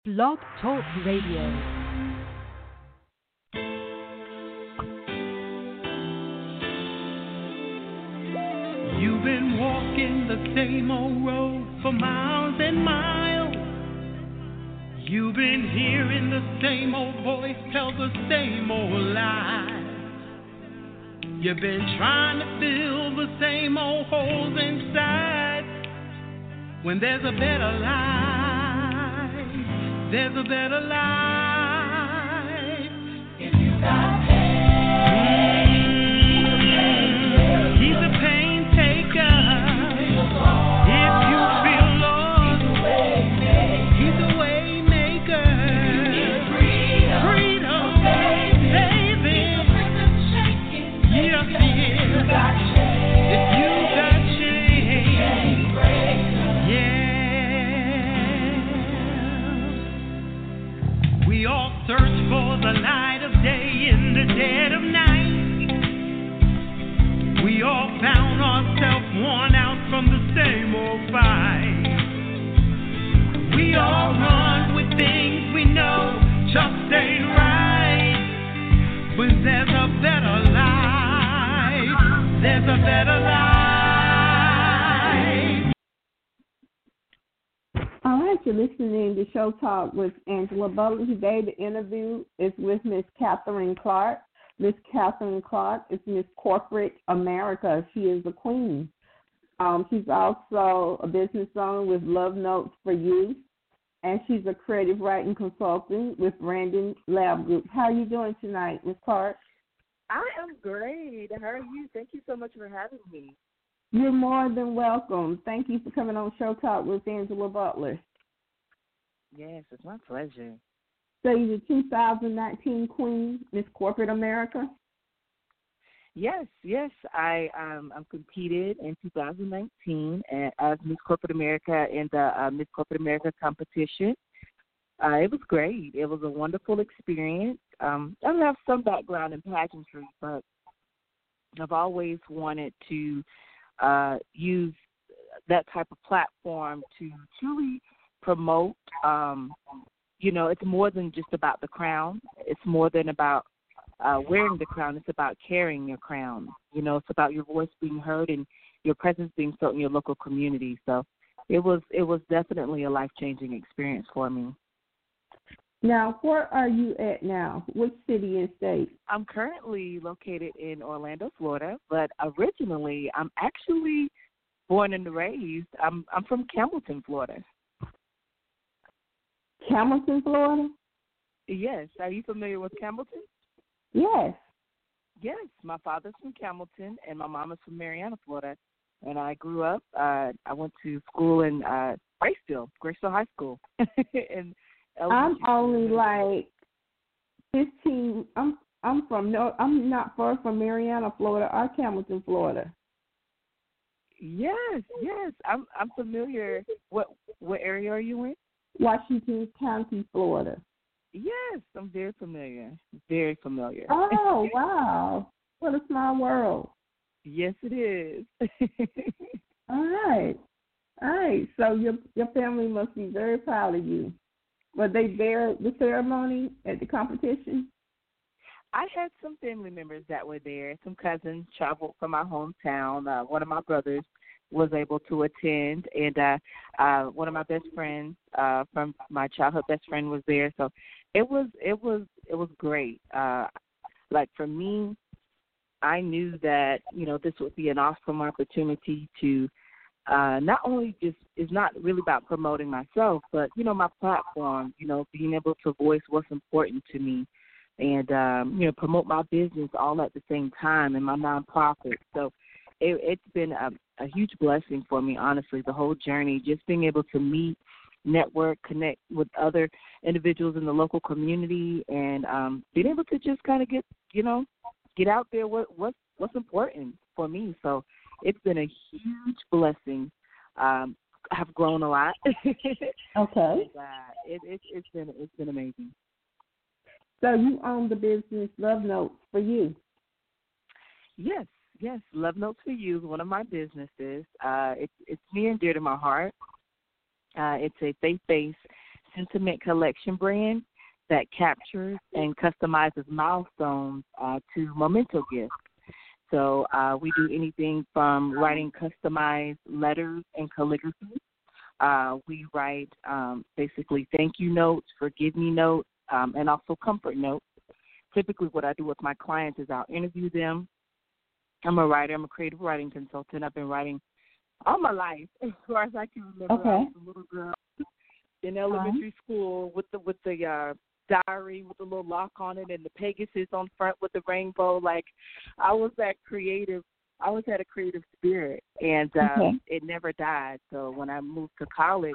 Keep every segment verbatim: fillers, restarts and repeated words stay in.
Blog Talk Radio. You've been walking the same old road for miles and miles. You've been hearing the same old voice tell the same old lies. You've been trying to fill the same old holes inside. When there's a better life, there's a better life. If you got He's a pain taker. If you feel lost, He's a way maker. Freedom, saving. Yes, He is. If you got change, yeah. We all search for the light of day in the dead of night. We all found ourselves worn out from the same old fight. We all run with things we know just ain't right. But there's a better life. There's a better life. All right, you're listening to Show Talk with Angela Butler. Today the interview is with Miss Catherine Clark. Miss Catherine Clark is Miss Corporate America. She is a queen. Um, she's also a business owner with Love Notes for You, and she's a creative writing consultant with Brandon Lab Group. How are you doing tonight, Miss Clark? I am great. How are you? Thank you so much for having me. You're more than welcome. Thank you for coming on Show Talk with Angela Butler. Yes, it's my pleasure. So you're the two thousand nineteen Queen, Miss Corporate America? Yes, yes. I um I'm competed in two thousand nineteen as Miss Corporate America in the uh, Miss Corporate America competition. Uh, it was great. It was a wonderful experience. Um, I have some background in pageantry, but I've always wanted to uh, use that type of platform to truly promote. Um, You know, it's more than just about the crown. It's more than about uh, wearing the crown. It's about carrying your crown. You know, it's about your voice being heard and your presence being felt in your local community. So it was it was definitely a life-changing experience for me. Now, where are you at now? Which city and state? I'm currently located in Orlando, Florida, but originally I'm actually born and raised. I'm I'm from Campbellton, Florida. Campbellton, Florida? Yes. Are you familiar with Campbellton? Yes. Yes. My father's from Campbellton, and my mom is from Marianna, Florida. And I grew up, uh, I went to school in uh, Graceville, Graceville High School. in I'm only like fifteen. I'm I'm from no. I'm not far from Marianna, Florida, or Campbellton, Florida. Yes, yes. I'm I'm familiar. What what area are you in? Washington County, Florida. Yes, I'm very familiar. Very familiar. Oh, wow. What a small world. Yes, it is. All right. All right. So your your family must be very proud of you. Were they there at the ceremony at the competition? I had some family members that were there. Some cousins traveled from my hometown. Uh, one of my brothers was able to attend, and uh, uh, one of my best friends uh, from my childhood best friend was there. So it was it was it was great. Uh, like for me, I knew that you know this would be an awesome opportunity to uh, not only just it's not really about promoting myself, but you know my platform. You know, being able to voice what's important to me, and um, you know promote my business all at the same time and my nonprofit. So it, it's been a a huge blessing for me, honestly, the whole journey, just being able to meet, network, connect with other individuals in the local community, and um, being able to just kind of get, you know, get out there what, what's, what's important for me. So it's been a huge blessing. Um, I've grown a lot. Okay. And, uh, it, it, it's been it's been amazing. So you own the business Love Notes for You. Yes. Yes, Love Notes for You is one of my businesses. Uh, it's it's near and dear to my heart. Uh, it's a faith-based sentiment collection brand that captures and customizes milestones uh, to memento gifts. So uh, we do anything from writing customized letters and calligraphy. Uh, we write um, basically thank you notes, forgive me notes, um, and also comfort notes. Typically what I do with my clients is I'll interview them. I'm a writer. I'm a creative writing consultant. I've been writing all my life, as far as I can remember. Okay. I was a little girl in elementary um. school with the with the uh, diary with the little lock on it and the Pegasus on front with the rainbow. Like, I was that creative. I always had a creative spirit, and um, okay. it never died. So when I moved to college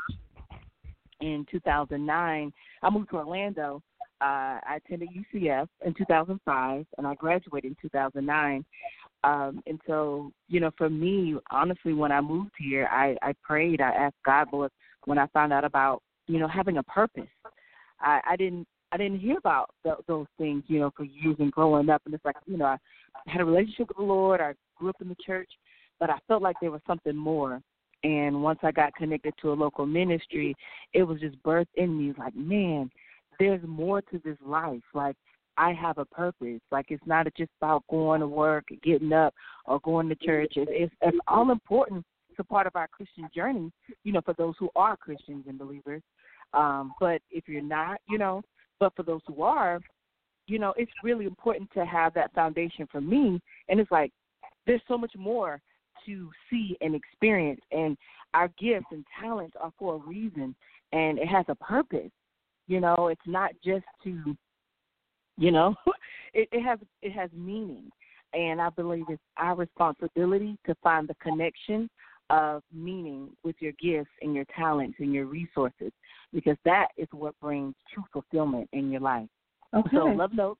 in two thousand nine, I moved to Orlando. Uh, I attended U C F in two thousand five, and I graduated in two thousand nine. Um, and so, you know, for me, honestly, when I moved here, I, I prayed. I asked God, Lord, when I found out about, you know, having a purpose. I, I didn't I didn't hear about th- those things, you know, for years and growing up. And it's like, you know, I had a relationship with the Lord. I grew up in the church, but I felt like there was something more. And once I got connected to a local ministry, it was just birthed in me like, man, there's more to this life. Like, I have a purpose. Like, it's not just about going to work, getting up, or going to church. It's, it's, it's all important. It's a part of our Christian journey, you know, for those who are Christians and believers. Um, but if you're not, you know, but for those who are, you know, it's really important to have that foundation for me. And it's like, there's so much more to see and experience. And our gifts and talents are for a reason, and it has a purpose. You know, it's not just to, you know, it, it has it has meaning. And I believe it's our responsibility to find the connection of meaning with your gifts and your talents and your resources, because that is what brings true fulfillment in your life. Okay. So Love Notes,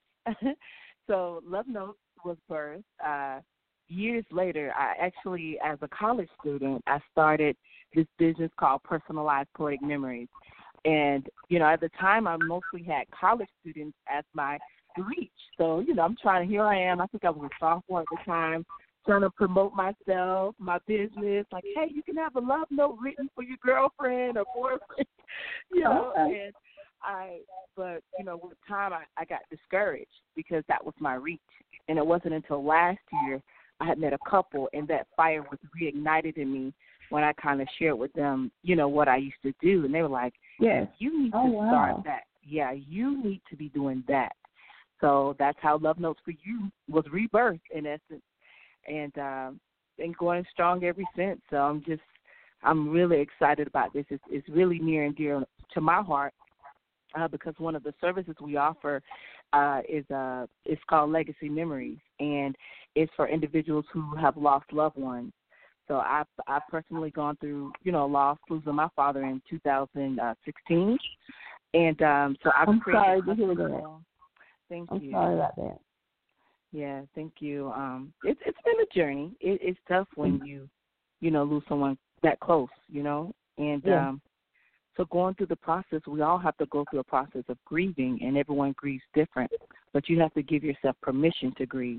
so Love Notes was birthed uh, years later. I actually, as a college student, I started this business called Personalized Poetic Memories. And, you know, at the time, I mostly had college students as my reach. So, you know, I'm trying, here I am. I think I was a sophomore at the time, trying to promote myself, my business. Like, hey, you can have a love note written for your girlfriend or boyfriend, you know. Okay. And I, but, you know, with time, I, I got discouraged because that was my reach. And it wasn't until last year I had met a couple, and that fire was reignited in me when I kind of shared with them, you know, what I used to do. And they were like, yes, you need oh, to wow. start that. Yeah, you need to be doing that. So that's how Love Notes for You was rebirthed, in essence, and um, been going strong ever since. So I'm just, I'm really excited about this. It's, it's really near and dear to my heart uh, because one of the services we offer uh, is uh, it's called Legacy Memories, and it's for individuals who have lost loved ones. So I've, I've personally gone through, you know, loss, losing my father in two thousand sixteen. And um, so I've I'm created. sorry to hear that. Thank I'm you. sorry about that. Yeah, thank you. Um, it's it's been a journey. It, it's tough when you, you know, lose someone that close, you know. And yeah. um, so going through the process, we all have to go through a process of grieving, and everyone grieves different. But you have to give yourself permission to grieve.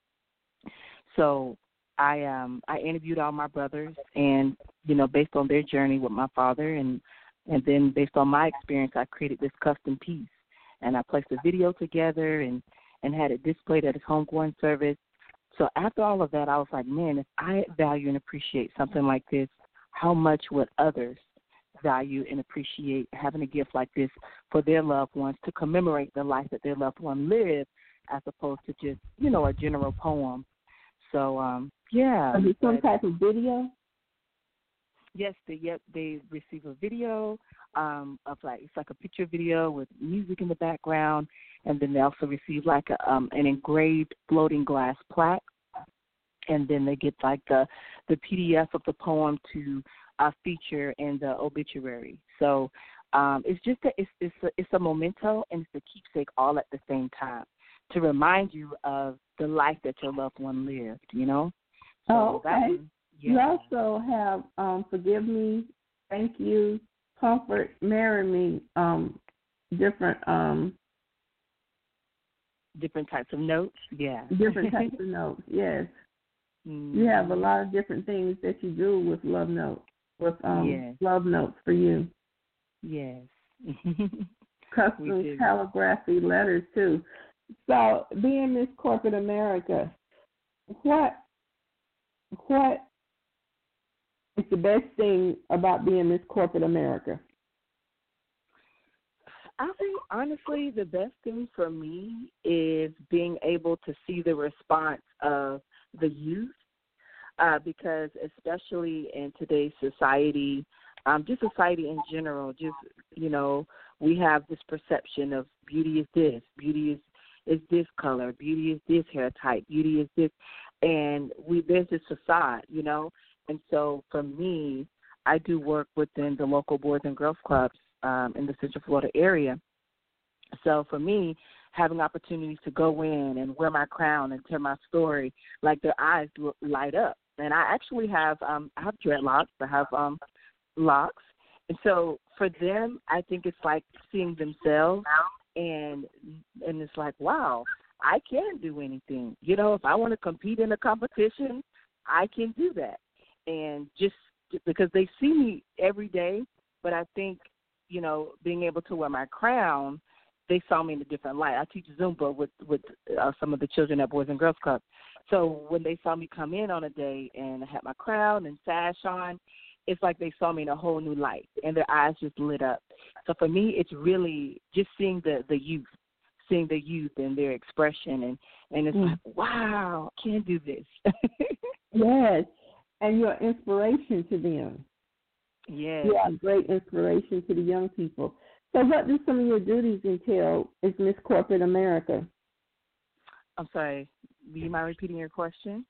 So I um I interviewed all my brothers, and you know, based on their journey with my father, and and then based on my experience, I created this custom piece, and I placed a video together and and had it displayed at his homegoing service. So after all of that, I was like, man, if I value and appreciate something like this, how much would others value and appreciate having a gift like this for their loved ones to commemorate the life that their loved one lived, as opposed to just, you know, a general poem. So, um, yeah. Is it some type of video? Yes, they yep, they receive a video um, of like it's like a picture video with music in the background, and then they also receive like a, um, an engraved floating glass plaque, and then they get like the the P D F of the poem to uh, feature in the obituary. So um, it's just a, it's it's a, it's a memento and it's a keepsake all at the same time to remind you of the life that your loved one lived. You know. So oh, okay. That one, yeah. You also have um, Forgive Me, Thank You, Comfort, Marry Me, um, different um, different types of notes. Yeah. Different types of notes, yes. Mm-hmm. You have a lot of different things that you do with Love Notes, with um, yes. Love Notes for You. Yes, Custom calligraphy letters too. So, being Miss Corporate America, what what is the best thing about being Miss Corporate America? I think, honestly, the best thing for me is being able to see the response of the youth, uh, because especially in today's society, um, just society in general, just, you know, we have this perception of beauty is this, beauty is, is this color, beauty is this hair type, beauty is this, and we there's this facade, you know. And so for me, I do work within the local Boys and Girls Clubs um, in the Central Florida area. So for me, having opportunities to go in and wear my crown and tell my story, like their eyes light up. And I actually have um, I have dreadlocks. I have um, locks. And so for them, I think it's like seeing themselves, and and it's like, wow, I can do anything. You know, if I want to compete in a competition, I can do that. And just because they see me every day, but I think, you know, being able to wear my crown, they saw me in a different light. I teach Zumba with, with uh, some of the children at Boys and Girls Club. So when they saw me come in on a day and I had my crown and sash on, it's like they saw me in a whole new light, and their eyes just lit up. So for me, it's really just seeing the, the youth, seeing the youth and their expression, and, and it's mm. like, wow, I can do this. Yes, and you're inspiration to them. Yes. You are great inspiration to the young people. So what do some of your duties entail as Miss Corporate America? I'm sorry, do you mind repeating your question?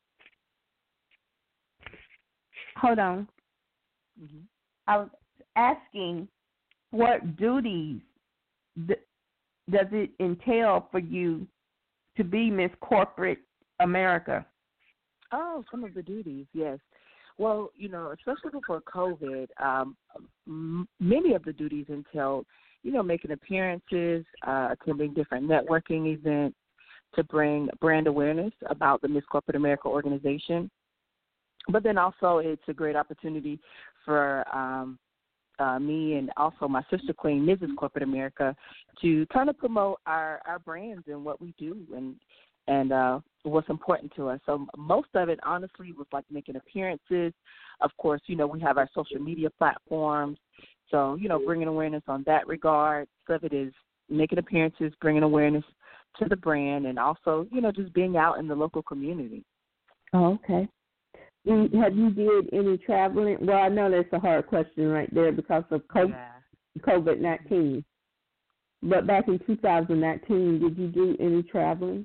Hold on. Mm-hmm. I was asking what duties th- does it entail for you to be Miss Corporate America? Oh, some of the duties, yes. Well, you know, especially before COVID, um, m- many of the duties entailed, you know, making appearances, uh, attending different networking events to bring brand awareness about the Miss Corporate America organization. But then also it's a great opportunity for um, uh, me and also my sister queen, Missus Corporate America, to kind of promote our, our brands and what we do and and uh, what's important to us. So most of it, honestly, was like making appearances. Of course, you know, we have our social media platforms. So, you know, bringing awareness on that regard. Some of it is making appearances, bringing awareness to the brand, and also, you know, just being out in the local community. Oh, okay. Have you did any traveling? Well, I know that's a hard question right there because of COVID nineteen. But back in two thousand nineteen, did you do any traveling?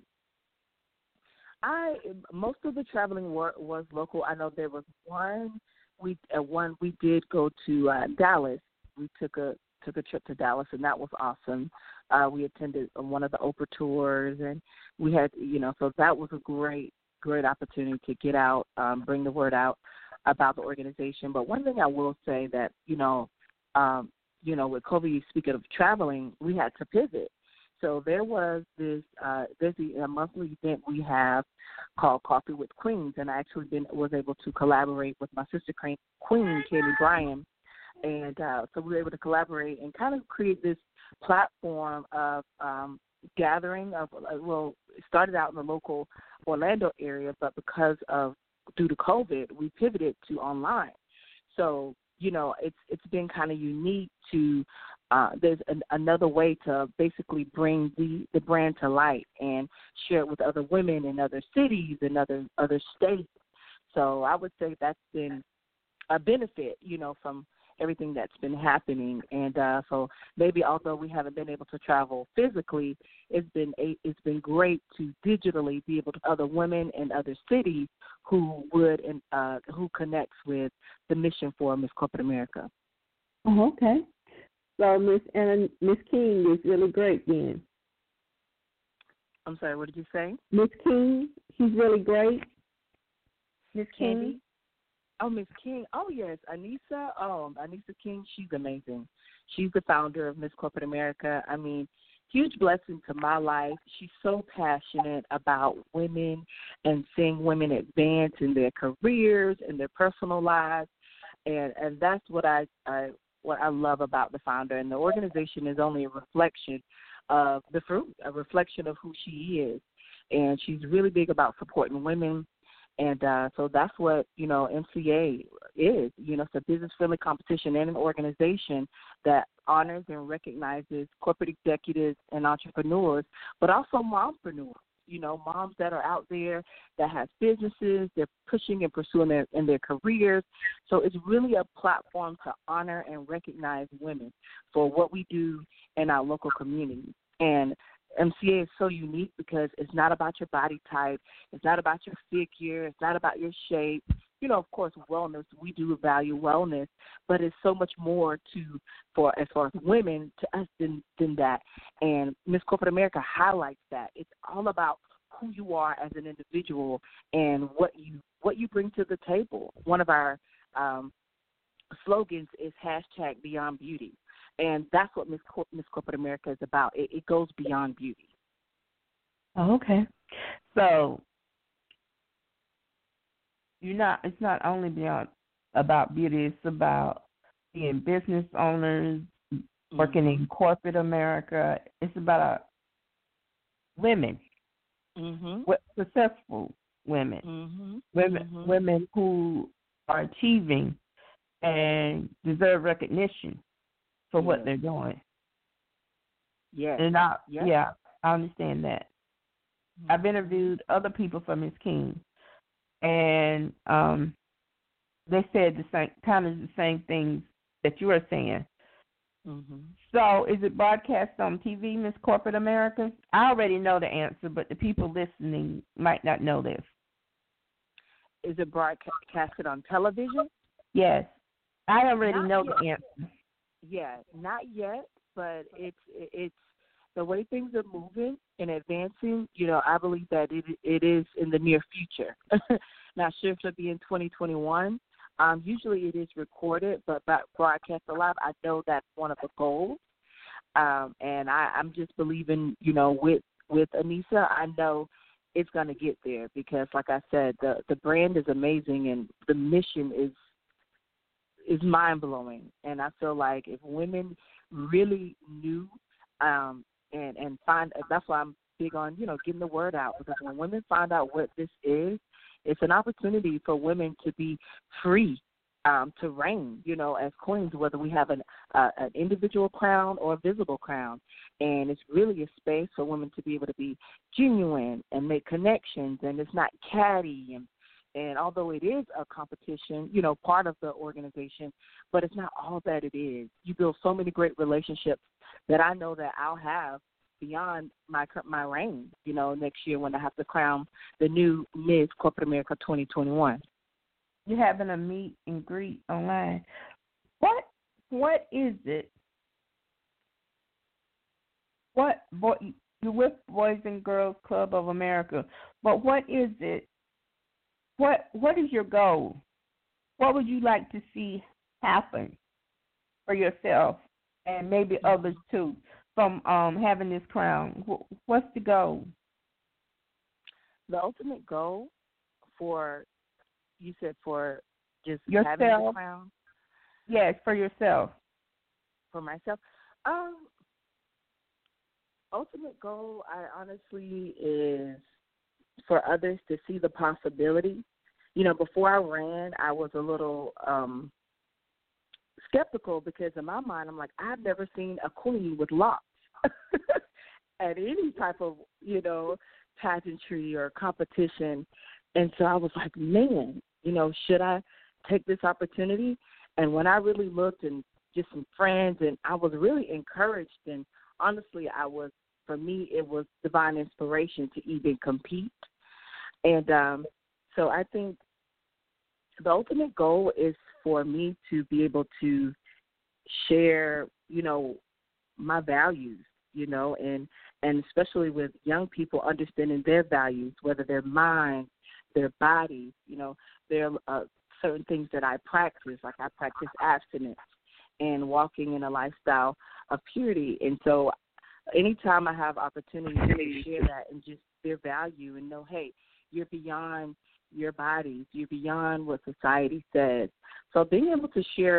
I most of the traveling were, was local. I know there was one we uh, one we did go to uh, Dallas. We took a took a trip to Dallas, and that was awesome. Uh, we attended one of the Oprah tours, and we had, you know, so that was a great. great opportunity to get out, um, bring the word out about the organization. But one thing I will say that, you know, um, you know, with COVID, speaking of traveling, we had to pivot. So there was this, uh, there's a monthly event we have called Coffee with Queens, and I actually been, was able to collaborate with my sister queen, Kaylee Bryan. And uh, so we were able to collaborate and kind of create this platform of um, gathering of, well, it started out in the local Orlando area, but because of, due to COVID, we pivoted to online. So, you know, it's it's been kind of unique to, uh, there's an, another way to basically bring the, the brand to light and share it with other women in other cities and other, other states. So I would say that's been a benefit, you know, from everything that's been happening. And uh, so maybe although we haven't been able to travel physically, it's been a, it's been great to digitally be able to other women in other cities who would and uh, who connects with the mission for Miss Corporate America. Oh, okay. So Miss Anna, Miss King is really great then. I'm sorry, what did you say? Miss King, she's really great. Miss Candy? King. Oh, Miss King. Oh, yes. Anissa. Oh, Anissa King. She's amazing. She's the founder of Miss Corporate America. I mean, huge blessing to my life. She's so passionate about women and seeing women advance in their careers and their personal lives. And and that's what I, I what I love about the founder. And the organization is only a reflection of the fruit, a reflection of who she is. And she's really big about supporting women. And uh, so that's what, you know, M C A is. You know, it's a business-friendly competition and an organization that honors and recognizes corporate executives and entrepreneurs, but also mompreneurs. You know, moms that are out there that have businesses, they're pushing and pursuing their in their careers. So it's really a platform to honor and recognize women for what we do in our local community. And M C A is so unique because it's not about your body type, it's not about your figure, it's not about your shape. You know, of course, wellness, we do value wellness, but it's so much more to, for as far as women, to us than, than that. And Miss Corporate America highlights that. It's all about who you are as an individual and what you what you bring to the table. One of our um, slogans is hashtag Beyond Beauty, and that's what Miss Cor- Miss Corporate America is about. It, it goes beyond beauty. Oh, okay. So you're not. It's not only beyond about beauty. It's about being business owners, working in corporate America. It's about uh, women, mm-hmm. successful women, mm-hmm. women, mm-hmm. women who are achieving and deserve recognition for yes. what they're doing. Yes. And I, yes. yeah, I understand that. Mm-hmm. I've interviewed other people from Miss King, and um, they said the same, kind of the same things that you are saying. Mm-hmm. So, is it broadcast on T V, Miss Corporate America? I already know the answer, but the people listening might not know this. Is it broadcasted on television? Yes, I already not know yet. the answer. Yeah, not yet, but it's it's the way things are moving and advancing. You know, I believe that it it is in the near future. Not sure if it'll be in twenty twenty-one. Um, usually it is recorded, but broadcast live, I know that's one of the goals. Um, and I, I'm just believing, you know, with with Anissa, I know it's going to get there because, like I said, the the brand is amazing and the mission is is mind blowing. And I feel like if women really knew um, and and find, that's why I'm big on, you know, getting the word out, because when women find out what this is, it's an opportunity for women to be free, um, to reign, you know, as queens, whether we have an uh, an individual crown or a visible crown. And it's really a space for women to be able to be genuine and make connections, and it's not catty. And, and although it is a competition, you know, part of the organization, but it's not all that it is. You build so many great relationships that I know that I'll have beyond my my reign, you know, next year when I have to crown the new Miss Corporate America twenty twenty-one. You're having a meet and greet online. What what is it? What boy, you're with Boys and Girls Club of America, but what is it? What what is your goal? What would you like to see happen for yourself and maybe others too? From um, having this crown, what's the goal? The ultimate goal for, you said for just yourself. Having the crown? Yes, for yourself. For myself? Um, ultimate goal, I honestly, is for others to see the possibility. You know, before I ran, I was a little um, skeptical because in my mind, I'm like, I've never seen a queen with locks at any type of, you know, pageantry or competition. And so I was like, man, you know, should I take this opportunity? And when I really looked and just some friends, and I was really encouraged, and honestly, I was, for me, it was divine inspiration to even compete. And um, so I think the ultimate goal is for me to be able to share, you know, my values, you know, and, and especially with young people understanding their values, whether they're mind, their bodies, you know, there are uh, certain things that I practice, like I practice abstinence and walking in a lifestyle of purity. And so anytime I have opportunity to share that and just their value and know, hey, you're beyond your bodies, you're beyond what society says. So being able to share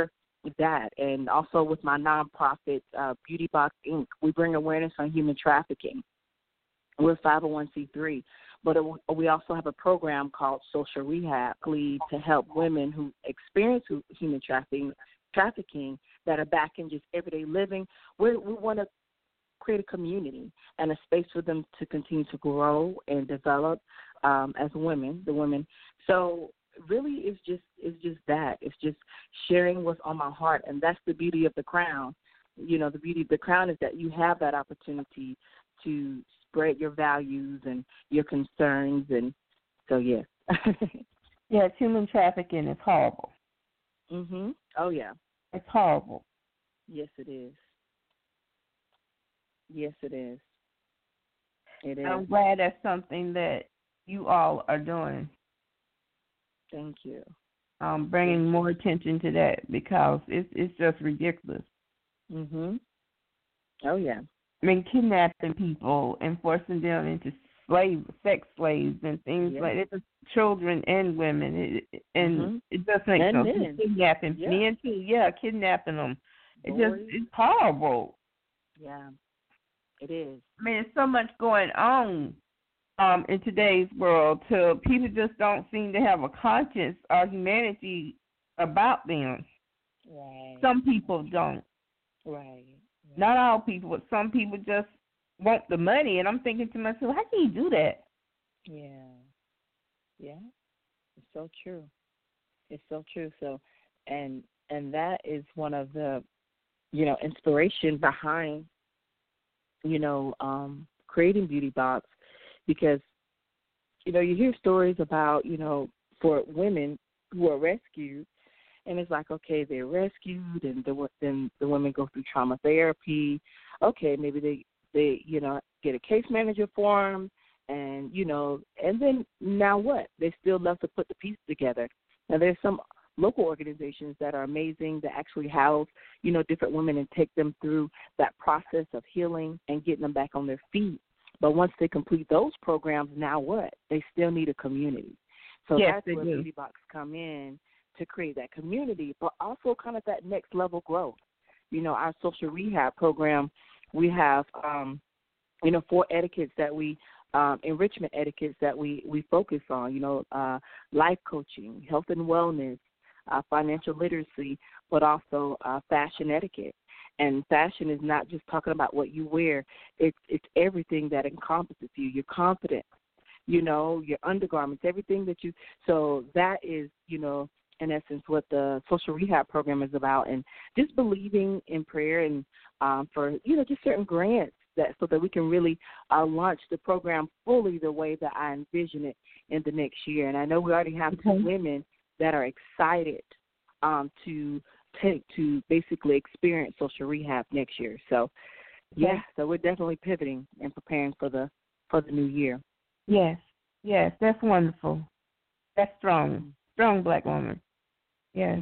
that. And also with my nonprofit, uh, Beauty Box Incorporated, we bring awareness on human trafficking. We're five oh one c three, but it, we also have a program called Social Rehab to help women who experience human trafficking, trafficking that are back in just everyday living. We're, we want to create a community and a space for them to continue to grow and develop um, as women, the women. So really it's just it's just that. It's just sharing what's on my heart, and that's the beauty of the crown. You know, the beauty of the crown is that you have that opportunity to spread your values and your concerns, and so, yes. Yes, human trafficking is horrible. Mhm. Oh, yeah. It's horrible. Yes, it is. Yes, it is. It is. I'm glad that's something that you all are doing. Thank you. Um, bringing more attention to that, because it's it's just ridiculous. Mhm. Oh yeah. I mean, kidnapping people and forcing them into slave, sex slaves, and things Yeah. like that. Children and women, it, and Mhm. it does make And sense. men. Kidnapping Yeah. men too. Yeah, kidnapping them. It Boys. just it's horrible. Yeah. It is. I mean, there's so much going on um, in today's world. To people just don't seem to have a conscience or humanity about them. Right. Some people don't. Right. Not all people, but some people just want the money. And I'm thinking to myself, how can you do that? Yeah. Yeah. It's so true. It's so true. So, and and that is one of the, you know, inspiration behind, you know, um, creating Beauty Box, because, you know, you hear stories about, you know, for women who are rescued, and it's like, okay, they're rescued, and the, then the women go through trauma therapy. Okay, maybe they, they, you know, get a case manager for them, and, you know, and then now what? They still love to put the pieces together. Now, there's some local organizations that are amazing that actually house, you know, different women and take them through that process of healing and getting them back on their feet. But once they complete those programs, now what? They still need a community. So yes, that's they where do. Beauty Box come in, to create that community, but also kind of that next level growth. You know, our social rehab program, we have, um, you know, four etiquettes that we, um, enrichment etiquettes that we, we focus on, you know, uh, life coaching, health and wellness, uh, financial literacy, but also uh, fashion etiquette. And fashion is not just talking about what you wear. It's, it's everything that encompasses you, your confidence, you know, your undergarments, everything that you, so that is, you know, in essence, what the social rehab program is about, and just believing in prayer and um, for, you know, just certain grants that so that we can really uh, launch the program fully the way that I envision it in the next year. And I know we already have Okay. two women that are excited um, to take to basically experience social rehab next year. So, yeah, so we're definitely pivoting and preparing for the for the new year. Yes, yes, that's wonderful. That's strong, strong black woman. Yes.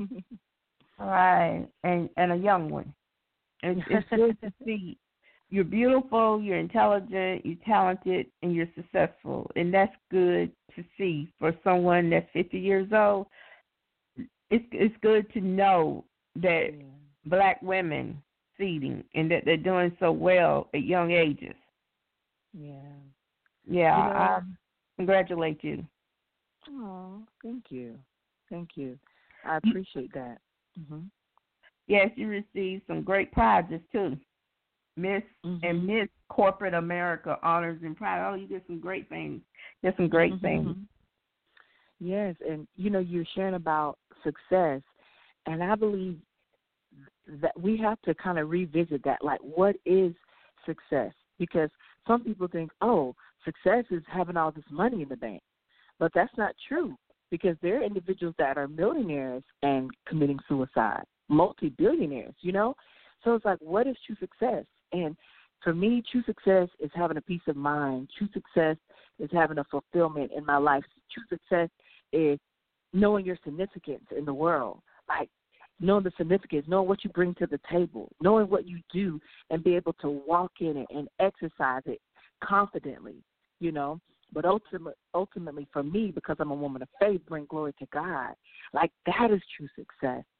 All right, and and a young one. It's, it's good to see. You're beautiful, you're intelligent, you're talented, and you're successful, and that's good to see for someone that's fifty years old. It's it's good to know that Yeah. black women succeeding and that they're doing so well at young ages. Yeah. Yeah, You know, I congratulate you. Oh, thank you. Thank you. I appreciate that. Mm-hmm. Yes, you received some great prizes too. Miss Mm-hmm. and Miss Corporate America Honors and Pride. Oh, you did some great things. Did some great Mm-hmm. things. Yes, and you know, you're sharing about success, and I believe that we have to kind of revisit that. Like, what is success? Because some people think, oh, success is having all this money in the bank, but that's not true. Because there are individuals that are millionaires and committing suicide, multi-billionaires, you know? So it's like, what is true success? And for me, true success is having a peace of mind. True success is having a fulfillment in my life. True success is knowing your significance in the world, like knowing the significance, knowing what you bring to the table, knowing what you do and be able to walk in it and exercise it confidently, you know? But ultimately, ultimately, for me, because I'm a woman of faith, bring glory to God. Like, that is true success.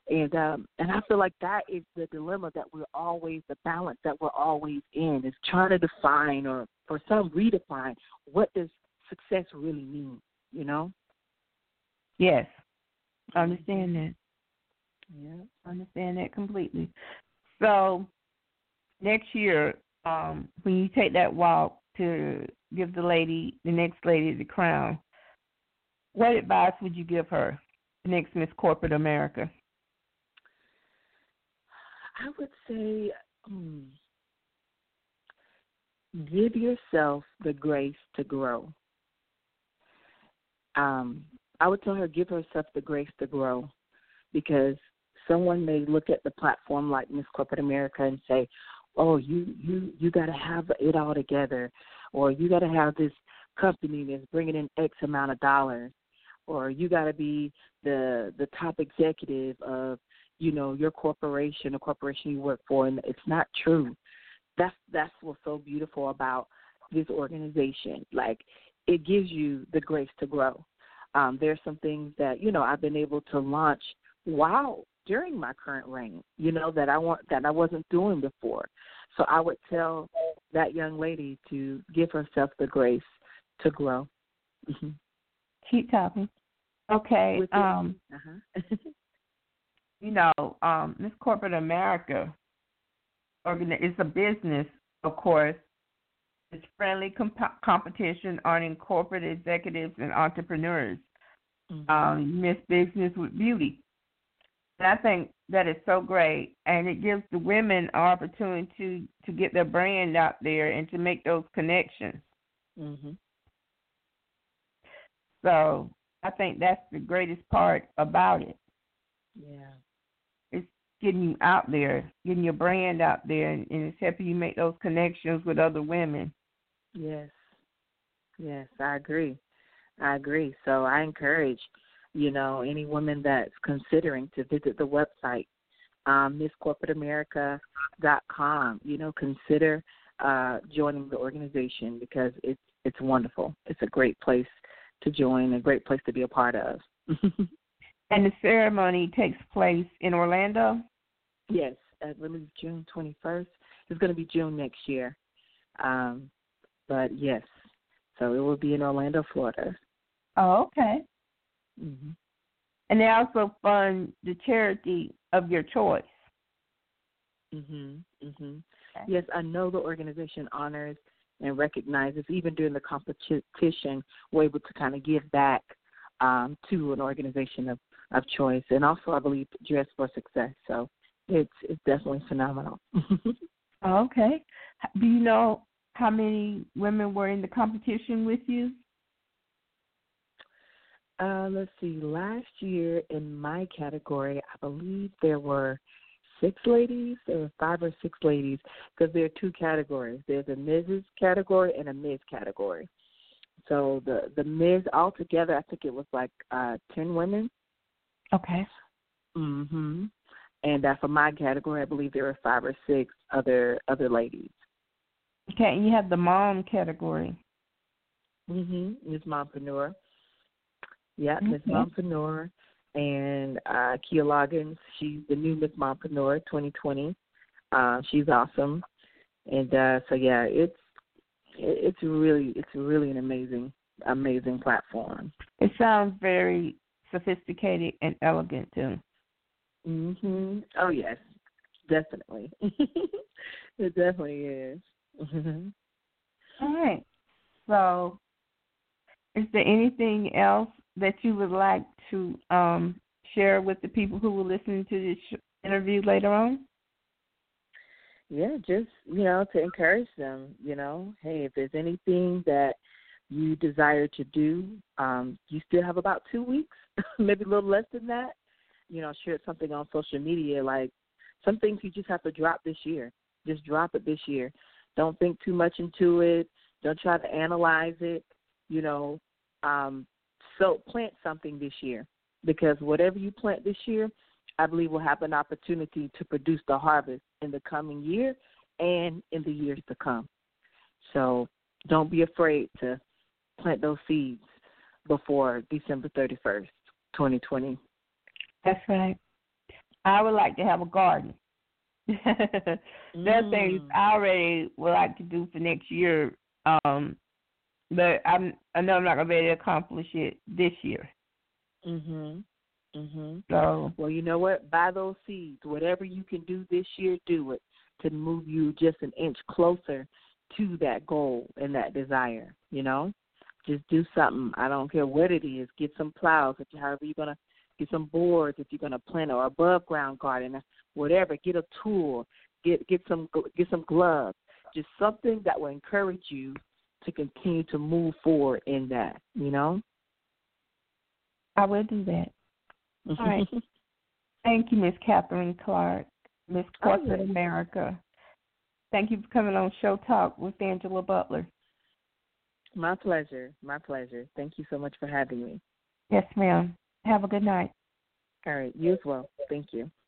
And um, and I feel like that is the dilemma that we're always, the balance that we're always in, is trying to define, or for some redefine, what does success really mean, you know? Yes, I understand that. Yeah, I understand that completely. So next year, um, when you take that walk to give the lady, the next lady, the crown, what advice would you give her, the next Miss Corporate America? I would say um, give yourself the grace to grow. Um, I would tell her, give herself the grace to grow, because someone may look at the platform like Miss Corporate America and say, oh, you you, you got to have it all together, or you got to have this company that's bringing in X amount of dollars, or you got to be the the top executive of, you know, your corporation, a corporation you work for, and it's not true. That's that's what's so beautiful about this organization. Like, it gives you the grace to grow. Um, there's some things that, you know, I've been able to launch while during my current reign, you know, that I want that I wasn't doing before. So I would tell that young lady to give herself the grace to grow. Mm-hmm. Keep talking. Okay. With um, uh-huh. you know, um, Miss Corporate America, it's a business, of course. It's friendly comp- competition earning corporate executives and entrepreneurs. Mm-hmm. Um, Miss Business with Beauty. And I think that is so great, and it gives the women an opportunity to, to get their brand out there and to make those connections. Mm-hmm. So I think that's the greatest part about it. Yeah. It's getting you out there, getting your brand out there, and, and it's helping you make those connections with other women. Yes. Yes, I agree. I agree. So I encourage, you know, any woman that's considering to visit the website, um, miss corporate america dot com. You know, consider uh, joining the organization, because it's it's wonderful. It's a great place to join, a great place to be a part of. And the ceremony takes place in Orlando? Yes, I believe June twenty-first. It's going to be June next year. Um, but, yes, so it will be in Orlando, Florida. Oh, okay. Mm-hmm. And they also fund the charity of your choice. Mhm. Mhm. Okay. Yes, I know the organization honors and recognizes, even during the competition, we're able to kind of give back um, to an organization of, of choice, and also I believe Dress for Success. So it's it's definitely phenomenal. Okay. Do you know how many women were in the competition with you? Uh, let's see. Last year in my category, I believe there were six ladies. There were five or six ladies, because there are two categories. There's a Missus category and a Miz category. So the the Miz altogether, I think it was like uh, ten women. Okay. Mhm. And uh, for my category, I believe there were five or six other other ladies. Okay, and you have the mom category. Mhm. Miss Mompreneur. Yeah, Okay. Miss Mompreneur. And uh, Kia Loggins, she's the new Miss Mompreneur twenty twenty. Uh, she's awesome. And uh, so yeah, it's it's really it's really an amazing amazing platform. It sounds very sophisticated and elegant too. Mhm. Oh yes, definitely. It definitely is. All right. So, is there anything else that you would like to um, share with the people who will listen to this sh- interview later on? Yeah, just, you know, to encourage them, you know, hey, if there's anything that you desire to do, um, you still have about two weeks, maybe a little less than that. You know, share something on social media, like some things you just have to drop this year. Just drop it this year. Don't think too much into it. Don't try to analyze it. You know, um, so plant something this year, because whatever you plant this year, I believe will have an opportunity to produce the harvest in the coming year and in the years to come. So don't be afraid to plant those seeds before December thirty-first, twenty twenty. That's right. I would like to have a garden. That's mm. things I already would like to do for next year. Um, but I'm I know I'm not gonna be able to accomplish it this year. Mhm. Mhm. So well, you know what? Buy those seeds. Whatever you can do this year, do it to move you just an inch closer to that goal and that desire. You know, just do something. I don't care what it is. Get some plows. If you, however you're gonna get some boards. If you're gonna plant or above ground garden, whatever. Get a tool. Get get some get some gloves. Just something that will encourage you to continue to move forward in that. You know. I will do that. All right. Thank you, Miss Catherine Clark, Miss Corporate oh, yes. America. Thank you for coming on Show Talk with Angela Butler. My pleasure. My pleasure. Thank you so much for having me. Yes, ma'am. Have a good night. All right. You as well. Thank you.